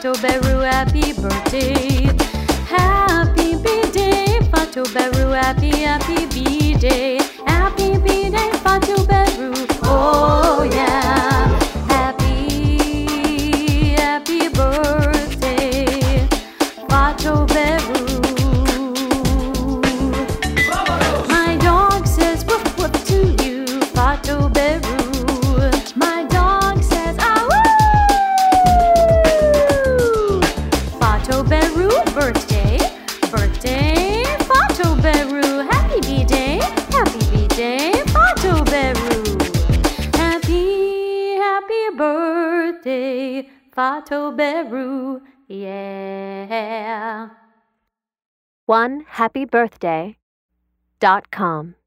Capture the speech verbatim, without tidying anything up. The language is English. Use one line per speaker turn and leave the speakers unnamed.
Fatou Berrou, happy birthday. Happy B-Day, Fatou Berrou, happy, happy B-Day. Happy B-Day, Fatou Berrou, oh yeah. Happy, happy birthday, Fatou Berrou. My dog says woof woof to you, Fatou Berrou. My dog says ah woo. Fatou Berrou, birthday, birthday, Fatou Berrou. Happy B-Day, happy B-Day, Fatou Berrou. Happy, happy birthday, Fatou Berrou, yeah.
one happy birthday dot com